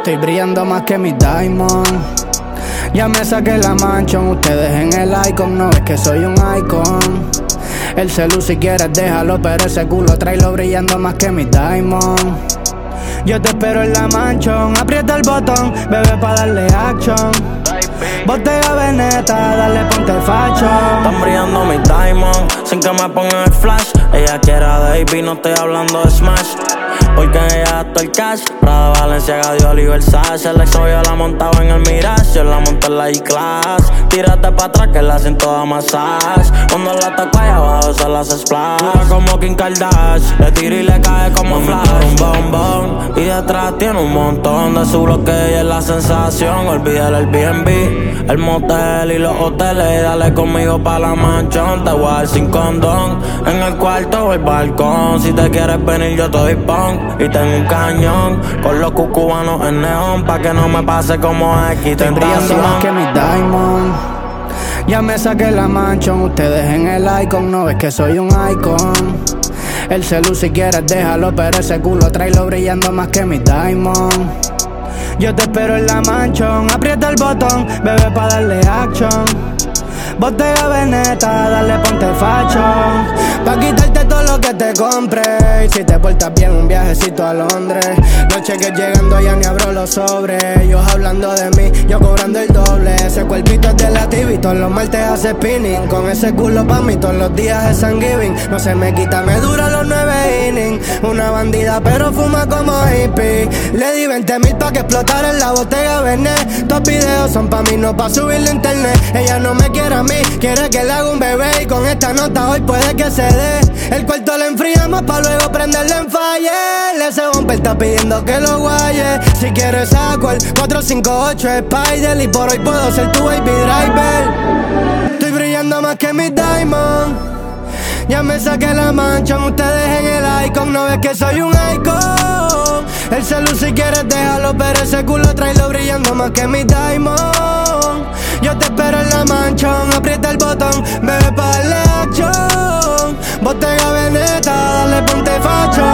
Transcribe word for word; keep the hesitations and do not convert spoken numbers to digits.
Estoy brillando más que mi diamond. Ya me saqué la manchón, ustedes en el icon, no ves que soy un icon. El celu si quieres déjalo, pero ese culo tráelo brillando más que mi diamond. Yo te espero en la manchón, aprieta el botón, bebé pa' darle action. Botella Veneta, dale ponte facho. Están brillando mis diamonds, sin que me pongan el flash. Ella quiere a Davey, no estoy hablando de Smash. Porque en ella gasto el cash. Prada, Balenciaga, Dior y Versace. El ex novio la montaba en el Mirage, yo la monté en la E-Class. Tírate pa' atrás que la hacen toda massage. Cuando la toco allá abajo se la hace splash. Dura como Kim Kardashian, le tiro y le cae como flash. Un bombón y detrás tiene un montón de su bloque y es la sensación. Olvídale el B and B, el motel y los hoteles. Dale conmigo pa' la manchón, te voy a dar sin condón. En el cuarto o el balcón, si te quieres venir yo te doy pon. Y tengo un cañón con los cucubanos en neón, pa' que no me pase como X Estoy brillando más que mi diamond. Ya me saqué la manchón, ustedes en el icon, no ves que soy un icon. El celu si quieres déjalo, pero ese culo tráelo brillando más que mi diamond. Yo te espero en la manchón, aprieta el botón, bebé pa' darle action. Botella Veneta, dale ponte facho. Pa' quitarte todo lo que te compré. Y si te portas bien, un viajecito a Londres. Los cheques llegando, ya ni abro los sobres. Ellos hablando de mí, yo cobrando el doble. Ese cuerpito es de la T V, todos los martes hace spinning. Con ese culo pa' mí, todos los días es Thanksgiving. No se me quita, me dura los nueve innings. Una bandida, pero fuma como hippie. Le di veinte mil pa' que explotara en la botella Venet. Estos videos son pa' mí, no pa' subirlo a internet. Ella no me quiere a mí, quiere que le haga un bebé. Y con esta nota hoy puede que se dé. El cuarto le enfriamos pa' luego prenderle en fire. Ese bumper está pidiendo que lo guaye. Si quieres saco el cuatro cinco ocho Spider. Y por hoy puedo ser tu baby driver. Estoy brillando más que mi diamond. Ya me saqué la mancha, ustedes en el icon, no ves que soy un icon. El celu si quieres déjalo, pero ese culo tráelo brillando más que mi diamond. Yo te espero en la manchón, aprieta el botón, bebé pa' darle action. Botella Veneta, dale ponte facho.